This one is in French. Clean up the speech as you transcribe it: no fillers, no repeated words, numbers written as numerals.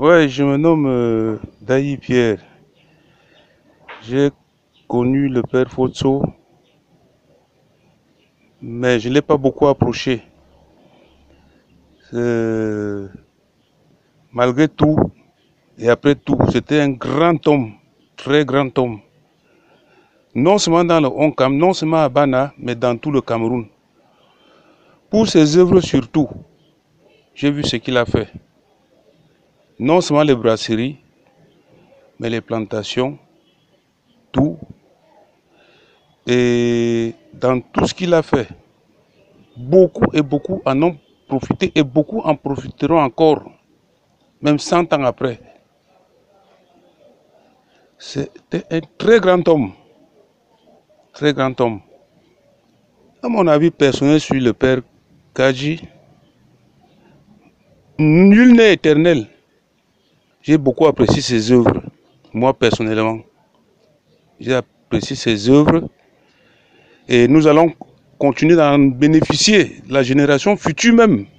Ouais, je me nomme Daï Pierre. J'ai connu le père Fotso, mais je ne l'ai pas beaucoup approché. Euh, Malgré tout, et après tout, c'était un grand homme, très grand homme. Non seulement dans le Onkam, non seulement à Bana, mais dans tout le Cameroun. Pour ses œuvres surtout, j'ai vu ce qu'il a fait. Non seulement les brasseries, mais les plantations, tout. Et dans tout ce qu'il a fait, beaucoup et beaucoup en ont profité et beaucoup en profiteront encore, même 100 ans après. C'était un très grand homme, très grand homme. À mon avis personnel sur le père Kadji, nul n'est éternel. J'ai beaucoup apprécié ses œuvres, moi personnellement. J'ai apprécié ses œuvres et nous allons continuer d'en bénéficier, la génération future même.